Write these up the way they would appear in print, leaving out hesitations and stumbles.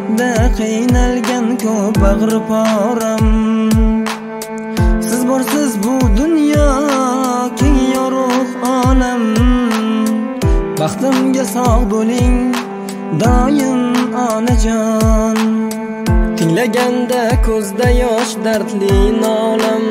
hayotda qiynalgan ko'p bag'ri poram. Siz borsiz bu dunyo keng yorug' olam. Baxtimga sog' bo'ling doim onajon. Tinglaganda ko'zda yosh dardli nolam.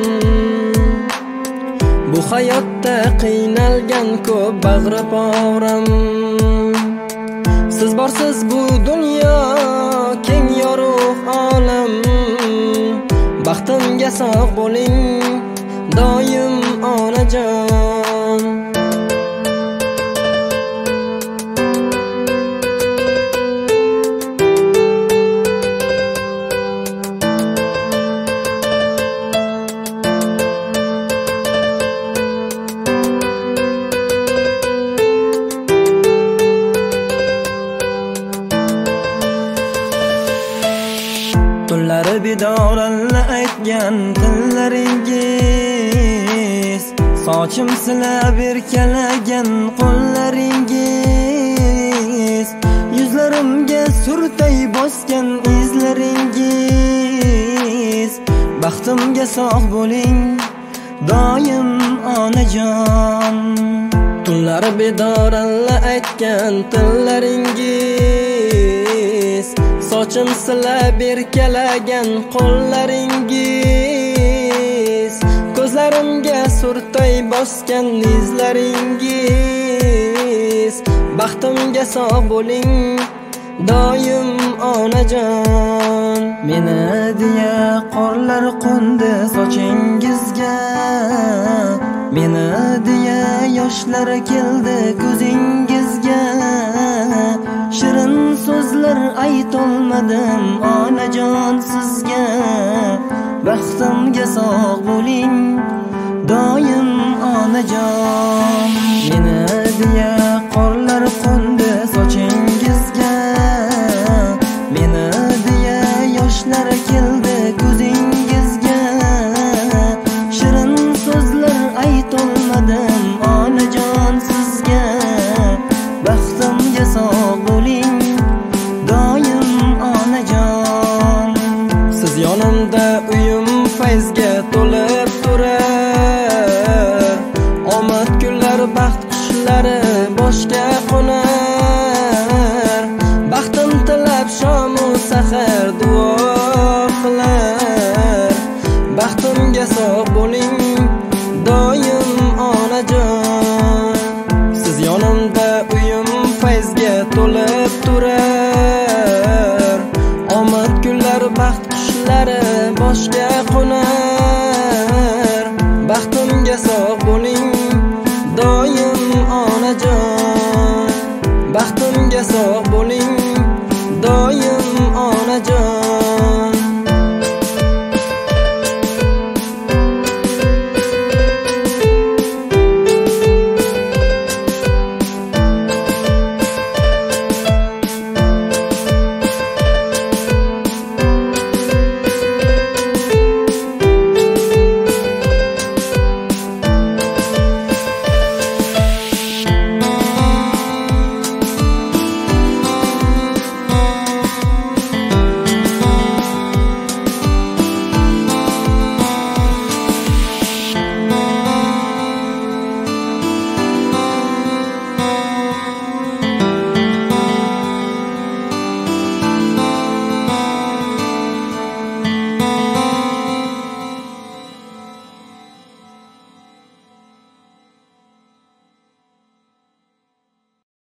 Bu hayotda qiynalgan ko'p bag'ri poram. Siz borsiz bu dunyo keng yorug' olam. Baxtimga sog' bo'ling doim onajon. Tunlari bedoralla aytgan tillaringiz, sochim silab erkalagan qo'llaringiz, yuzlarimga surtay bosgan izlaringiz. Baxtimga sog' bo'ling doim onajon. Tunlari bedoralla aytgan tillaringiz, sochim silab erkalagan qo'llaringiz, ko'zlarimga surtay bosgan izlaringiz. Baxtimga sog' bo'ling doim onajon. Meni deya qorlar qo'ndi sochingizga, meni deya yoshlar keldi ko'zingizga. Shirin so'zlar aytolmadim onajon sizga. Baxtimga sog' bo'ling doim onajon. Meni deya qorlar qo'ndi sochingizga, meni deya yoshlar keldi ko'zingizga. Shirin so'zlar aytolmadim onajon sizga. Baxtimga sog' bo'ling doim onajon. Siz yonimda uyim fayzga to'lib turar. Omad kunlar baxt qushlari boshga qo'nar. Baxtim tilab shomu sahar duo qilar. Baxtimga sog' bo'ling doim onajon. Siz yonimda uyim fayzga to'lib turar. Omad kunlar baxt qushlari boshga